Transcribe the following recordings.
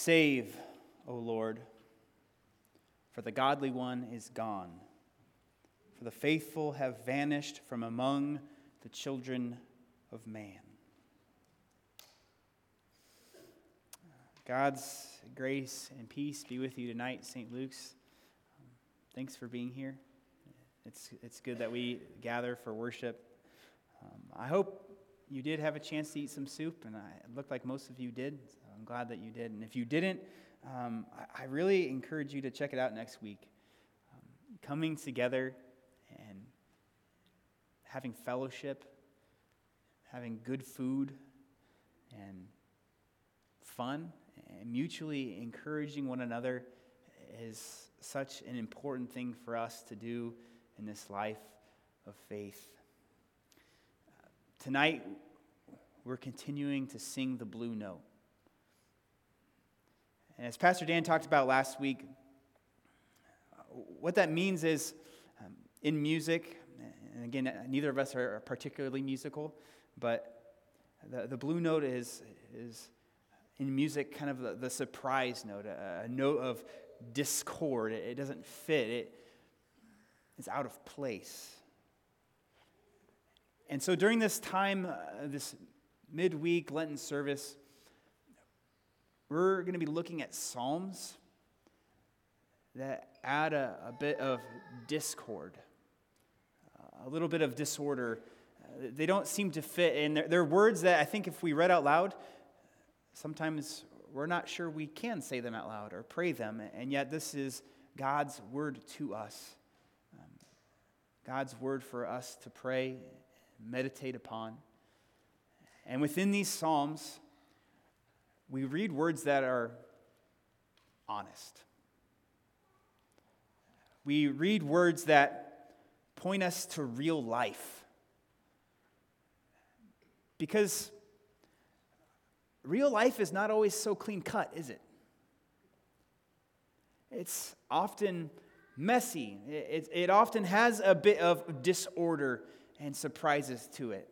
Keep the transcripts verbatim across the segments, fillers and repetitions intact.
Save, O Lord, for the godly one is gone, for the faithful have vanished from among the children of man. God's grace and peace be with you tonight, Saint Luke's. Um, thanks for being here. It's it's good that we gather for worship. Um, I hope you did have a chance to eat some soup, and I, it looked like most of you did. So I'm glad that you did. And if you didn't, um, I, I really encourage you to check it out next week. Um, coming together and having fellowship, having good food, and fun, and mutually encouraging one another is such an important thing for us to do in this life of faith. Uh, tonight, we're continuing to sing the Blue Note. And as Pastor Dan talked about last week, what that means is um, in music, and again, neither of us are particularly musical, but the, the Blue Note is is in music, kind of the, the surprise note, a, a note of discord. It, it doesn't fit. It, it's out of place. And so during this time, uh, this midweek Lenten service, we're going to be looking at psalms that add a, a bit of discord, uh, a little bit of disorder. Uh, they don't seem to fit, and they're, they're words that I think if we read out loud, sometimes we're not sure we can say them out loud or pray them, and yet this is God's word to us. Um, God's word for us to pray, meditate upon. And within these psalms, we read words that are honest. We read words that point us to real life. Because real life is not always so clean cut, is it? It's often messy. It, it, it often has a bit of disorder and surprises to it.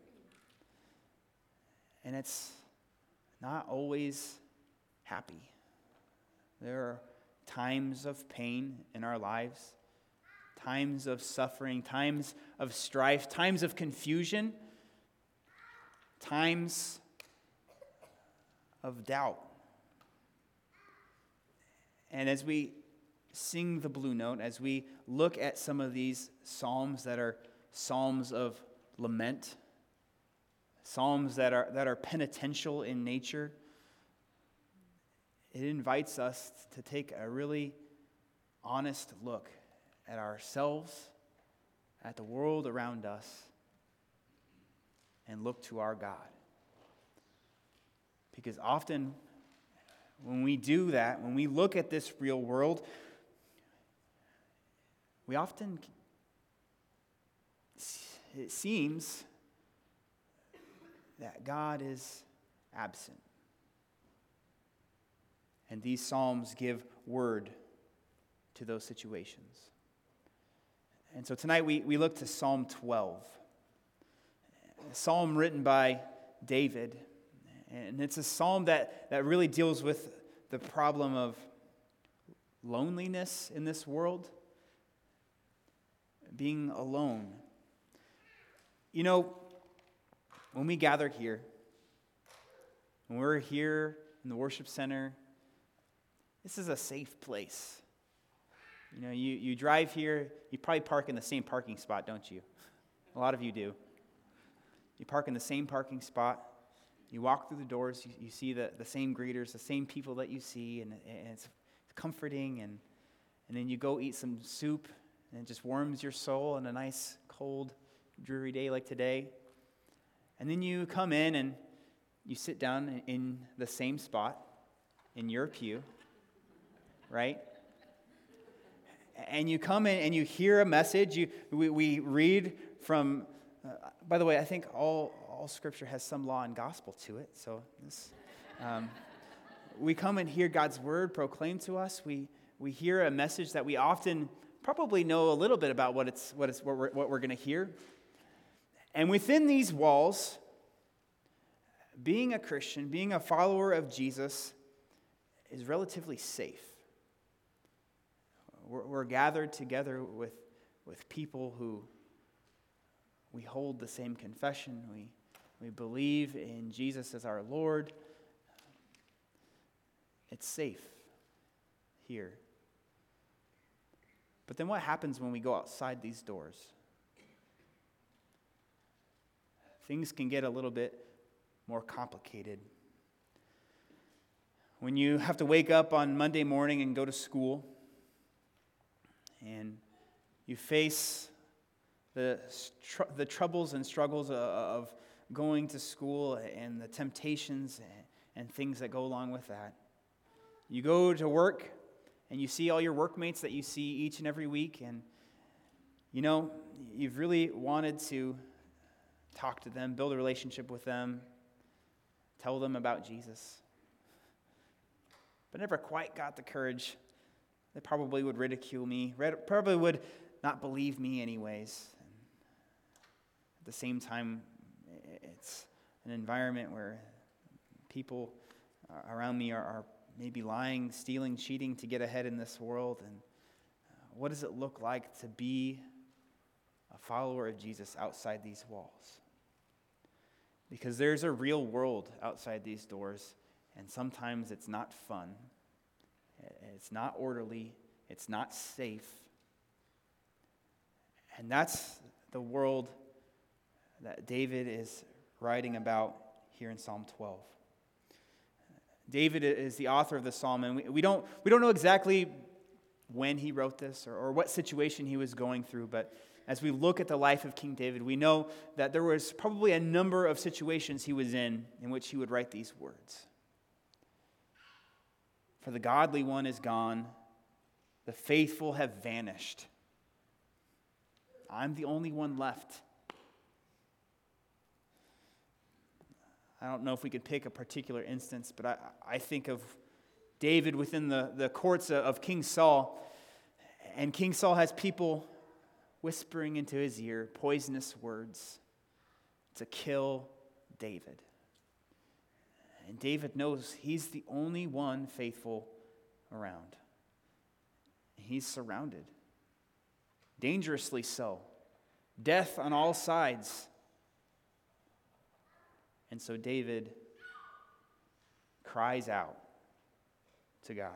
And it's not always happy. There are times of pain in our lives, times of suffering, times of strife, times of confusion, times of doubt. And as we sing the Blue Note, as we look at some of these psalms that are psalms of lament, psalms that are that are penitential in nature, it invites us to take a really honest look at ourselves, at the world around us, and look to our God. Because often, when we do that, when we look at this real world, we often, it seems that God is absent. And these psalms give word to those situations. And so tonight we, we look to Psalm twelve, a psalm written by David. And it's a psalm that, that really deals with the problem of loneliness in this world, being alone. You know, when we gather here, when we're here in the worship center, this is a safe place. You know, you, you drive here, you probably park in the same parking spot, don't you? A lot of you do. You park in the same parking spot. You walk through the doors, you, you see the, the same greeters, the same people that you see, and, and it's comforting, and, and then you go eat some soup, and it just warms your soul on a nice, cold, dreary day like today. And then you come in and you sit down in the same spot, in your pew, right? And you come in and you hear a message. You we, we read from, uh, by the way, I think all, all Scripture has some law and gospel to it. So this, um, we come and hear God's word proclaimed to us. We we hear a message that we often probably know a little bit about what it's what it's what we're, what we're going to hear. And within these walls, being a Christian, being a follower of Jesus, is relatively safe. We're, we're gathered together with, with people who we hold the same confession. We, we believe in Jesus as our Lord. It's safe here. But then what happens when we go outside these doors? Things can get a little bit more complicated. When you have to wake up on Monday morning and go to school, and you face the, tr- the troubles and struggles of going to school and the temptations and, and things that go along with that. You go to work and you see all your workmates that you see each and every week, and you know, you've really wanted to talk to them, build a relationship with them, tell them about Jesus, but never quite got the courage. They probably would ridicule me, probably would not believe me anyways. At the same time, it's an environment where people around me are, are maybe lying, stealing, cheating to get ahead in this world. And what does it look like to be a follower of Jesus outside these walls? Because there's a real world outside these doors, and sometimes it's not fun. It's not orderly. It's not safe. And that's the world that David is writing about here in Psalm twelve. David is the author of the psalm, and we, we don't we don't know exactly when he wrote this or, or what situation he was going through, but as we look at the life of King David, we know that there was probably a number of situations he was in in which he would write these words. For the godly one is gone, the faithful have vanished. I'm the only one left. I don't know if we could pick a particular instance, but I, I think of David within the, the courts of King Saul, and King Saul has people whispering into his ear poisonous words to kill David. And David knows he's the only one faithful around. He's surrounded, dangerously so, death on all sides. And so David cries out to God.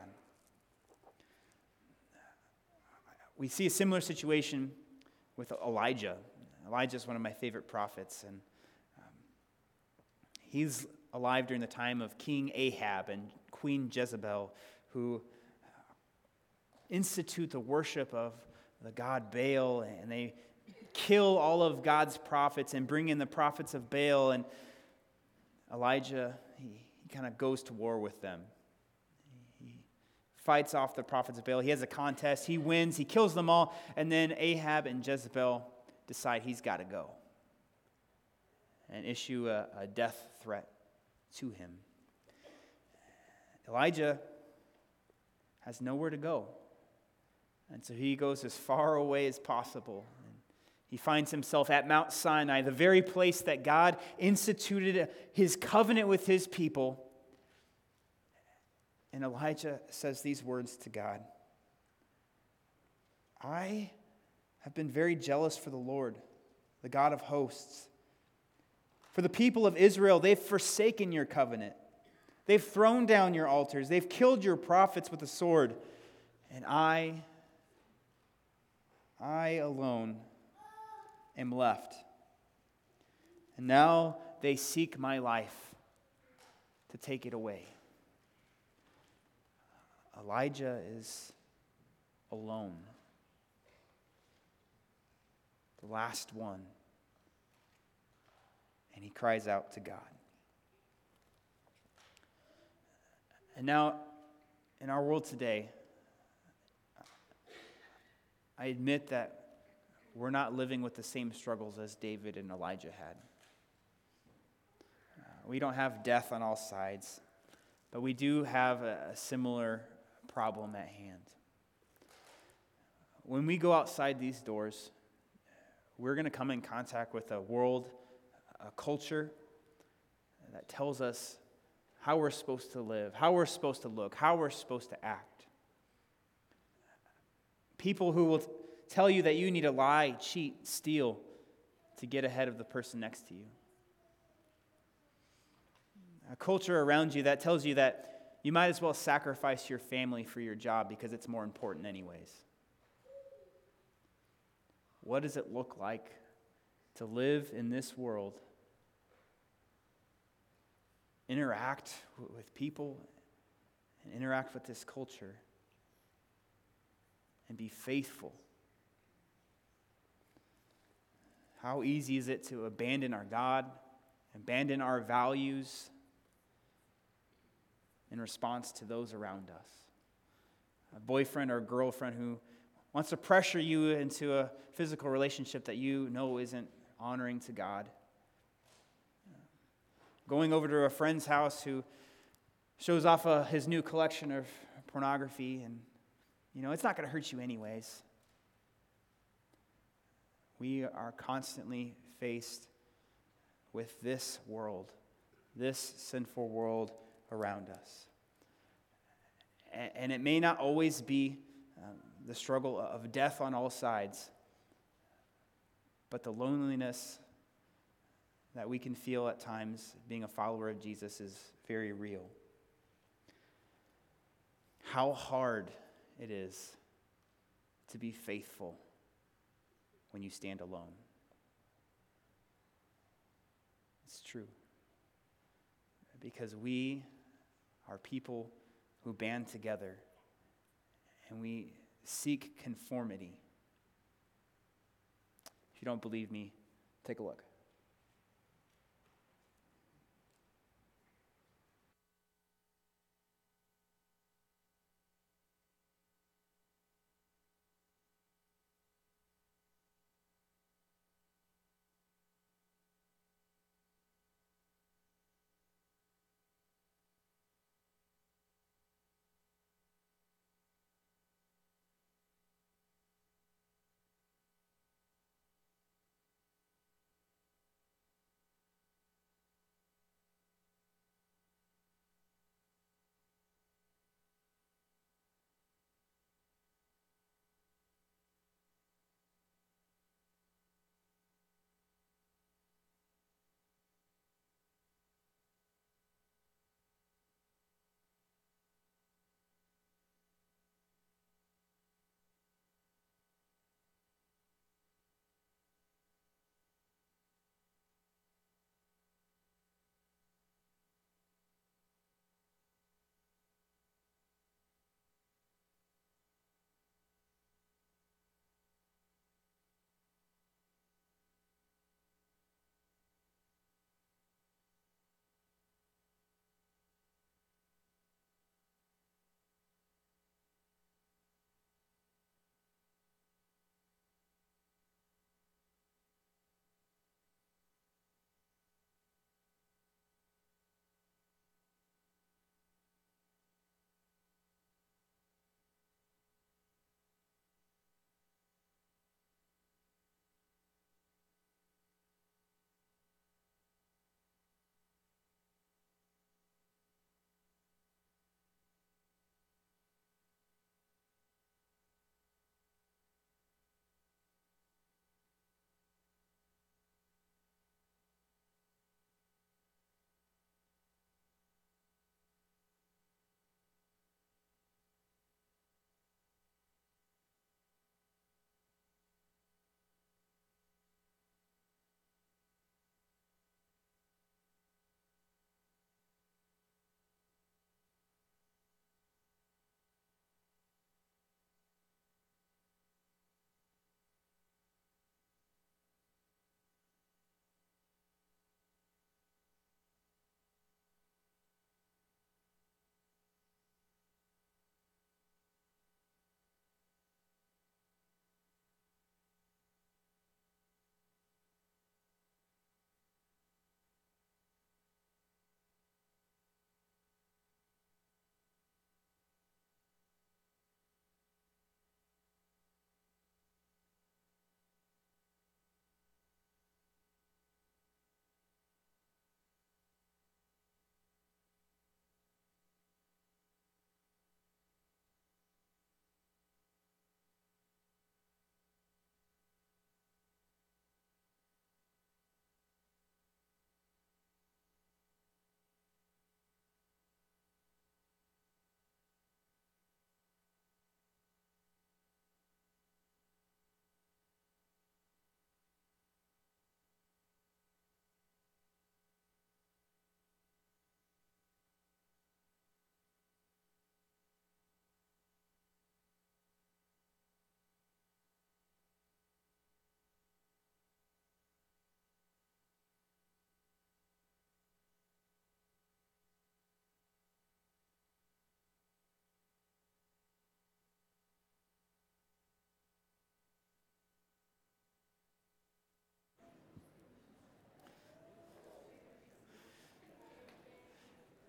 We see a similar situation with Elijah. Elijah is one of my favorite prophets, and um, he's alive during the time of King Ahab and Queen Jezebel, who institute the worship of the god Baal, and they kill all of God's prophets and bring in the prophets of Baal. And Elijah, he, he kind of goes to war with them. He fights off the prophets of Baal. He has a contest. He wins. He kills them all. And then Ahab and Jezebel decide he's got to go and issue a, a death threat to him. Elijah has nowhere to go. And so he goes as far away as possible. He finds himself at Mount Sinai, the very place that God instituted his covenant with his people. And Elijah says these words to God. I have been very jealous for the Lord, the God of hosts. For the people of Israel, they've forsaken your covenant. They've thrown down your altars. They've killed your prophets with the sword. And I, I alone am left. And now they seek my life to take it away. Elijah is alone. The last one. And he cries out to God. And now, in our world today, I admit that we're not living with the same struggles as David and Elijah had. Uh, we don't have death on all sides, but we do have a, a similar problem at hand. When we go outside these doors, we're going to come in contact with a world, a culture that tells us how we're supposed to live, how we're supposed to look, how we're supposed to act. People who will t- tell you that you need to lie, cheat, steal to get ahead of the person next to you. A culture around you that tells you that you might as well sacrifice your family for your job because it's more important anyways. What does it look like to live in this world, interact with people, and interact with this culture, and be faithful? How easy is it to abandon our God, abandon our values in response to those around us? A boyfriend or girlfriend who wants to pressure you into a physical relationship that you know isn't honoring to God. Going over to a friend's house who shows off uh, his new collection of pornography, and you know, it's not going to hurt you anyways. We are constantly faced with this world, this sinful world around us. And it may not always be um, the struggle of death on all sides, but the loneliness that we can feel at times being a follower of Jesus is very real. How hard it is to be faithful when you stand alone. It's true. Because we are people who band together and we seek conformity. If you don't believe me, take a look.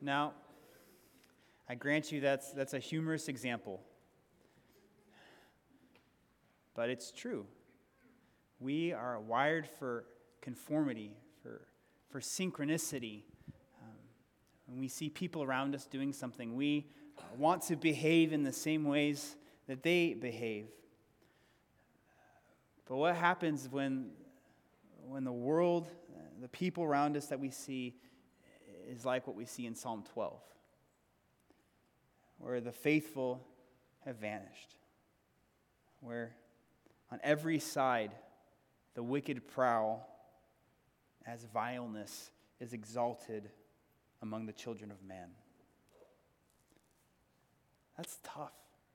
Now, I grant you that's, that's a humorous example, but it's true. We are wired for conformity, for, for synchronicity. Um, when we see people around us doing something, we want to behave in the same ways that they behave. But what happens when, when the world, the people around us that we see, is like what we see in Psalm twelve, where the faithful have vanished, where on every side the wicked prowl as vileness is exalted among the children of man. That's tough.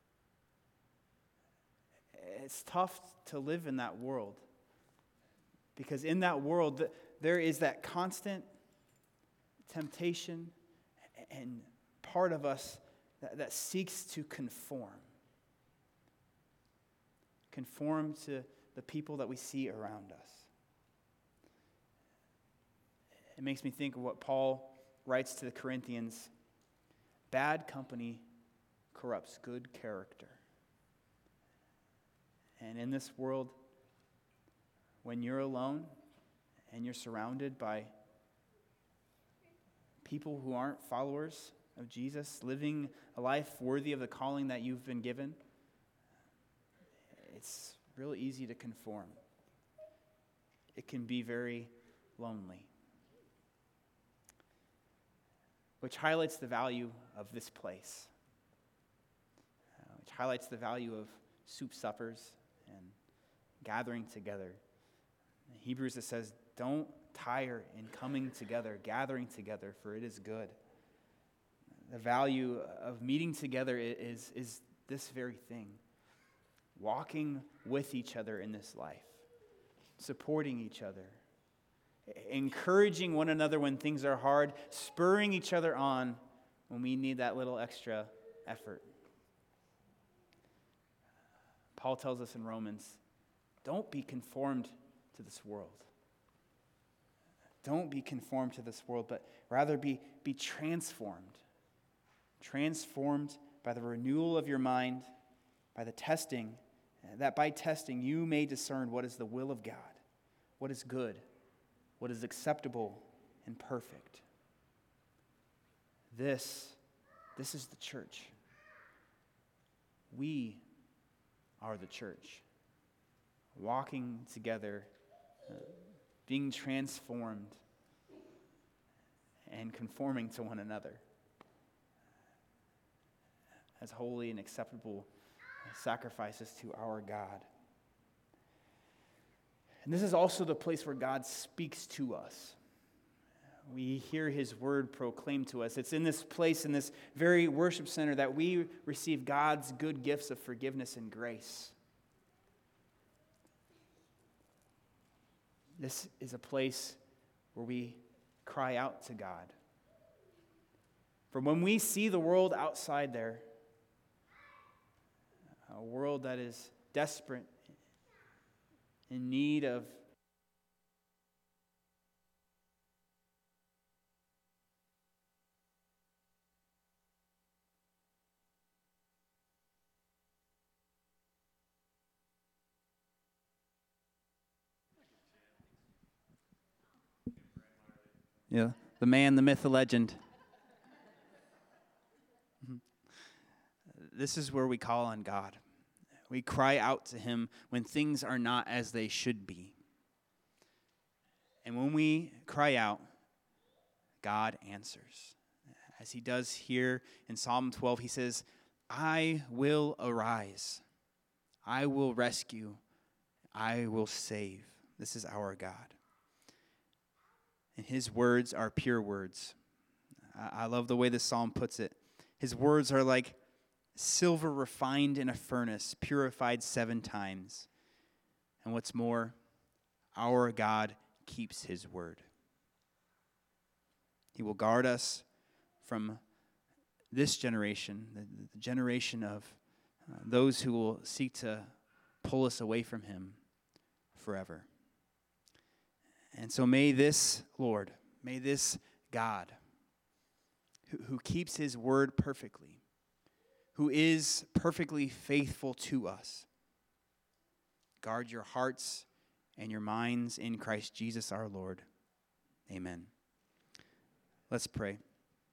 It's tough to live in that world, because in that world there is that constant temptation and part of us that, that seeks to conform. Conform to the people that we see around us. It makes me think of what Paul writes to the Corinthians. Bad company corrupts good character. And in this world, when you're alone and you're surrounded by people who aren't followers of Jesus, living a life worthy of the calling that you've been given, it's really easy to conform. It can be very lonely. Which highlights the value of this place. Uh, which highlights the value of soup suppers and gathering together. In Hebrews it says, don't tire in coming together, gathering together, for it is good. The value of meeting together is, is this very thing. Walking with each other in this life. Supporting each other. Encouraging one another when things are hard. Spurring each other on when we need that little extra effort. Paul tells us in Romans, don't be conformed to this world. Don't be conformed to this world, but rather be, be transformed. Transformed by the renewal of your mind, by the testing, that by testing you may discern what is the will of God, what is good, what is acceptable and perfect. This, this is the church. We are the church, walking together, uh, being transformed, and conforming to one another as holy and acceptable sacrifices to our God. And this is also the place where God speaks to us. We hear his word proclaimed to us. It's in this place, in this very worship center, that we receive God's good gifts of forgiveness and grace. This is a place where we cry out to God. For when we see the world outside there, a world that is desperate, in need of yeah, the man, the myth, the legend. This is where we call on God. We cry out to him when things are not as they should be. And when we cry out, God answers. As he does here in Psalm twelve, he says, I will arise. I will rescue. I will save. This is our God. And his words are pure words. I love the way this psalm puts it. His words are like silver refined in a furnace, purified seven times. And what's more, our God keeps his word. He will guard us from this generation, the, the generation of uh, those who will seek to pull us away from him forever. And so may this Lord, may this God, who, who keeps his word perfectly, who is perfectly faithful to us. Guard your hearts and your minds in Christ Jesus our Lord. Amen. Let's pray.